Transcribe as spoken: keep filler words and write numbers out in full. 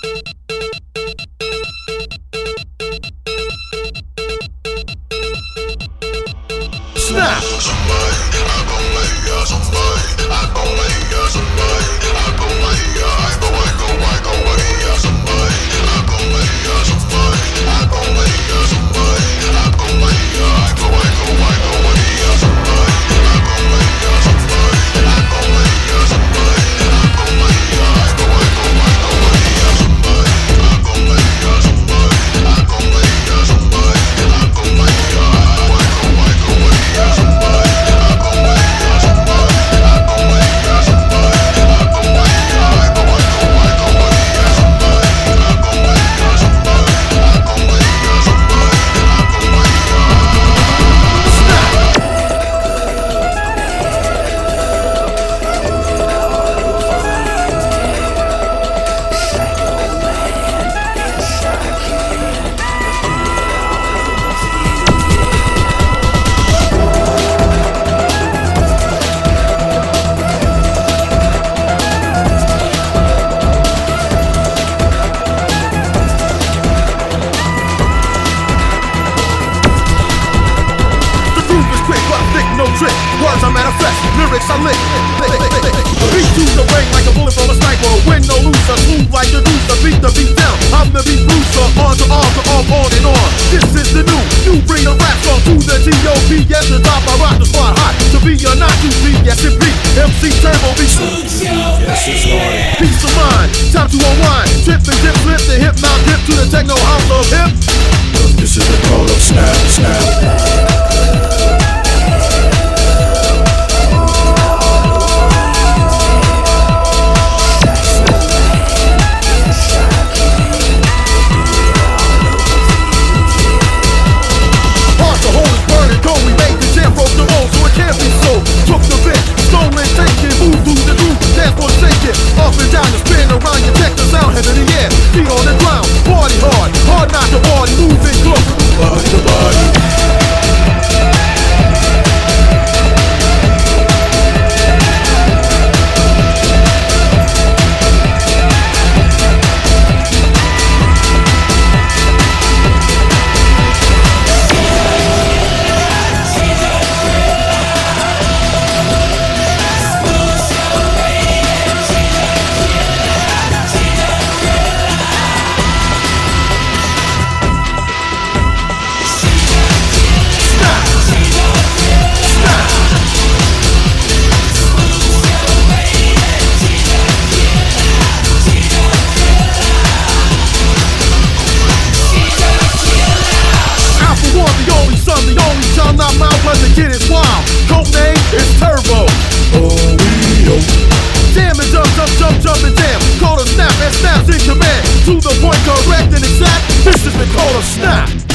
Snap! No trick, words I manifest, lyrics I lick. Beat to the ring like a bullet from a sniper. Win no loser, smooth like the loser. Beat the beat down, I'm the beat bruiser. On to arm to arm, on and on. This is the new, you bring the rap song to the T O P. Yes, the top, I rock the spot hot. To be or not to be, yes it be. M C Turbo be smooth. Yes, it's hard. Peace of mind, time to unwind. Trip and dip, flip the hip, now dip to the techno house of hip. This is the call of snap, snap. Up and down, you spin around, you check the sound, head in the air, feet on the ground, party hard, hard not to party, moving close, body to body. The kid is wild, code name is Turbo. Oh, we know. Jam and jump, jump, jump, jump and jam. Call a snap and snaps in command. To the point, correct and exact. This is the call of snap.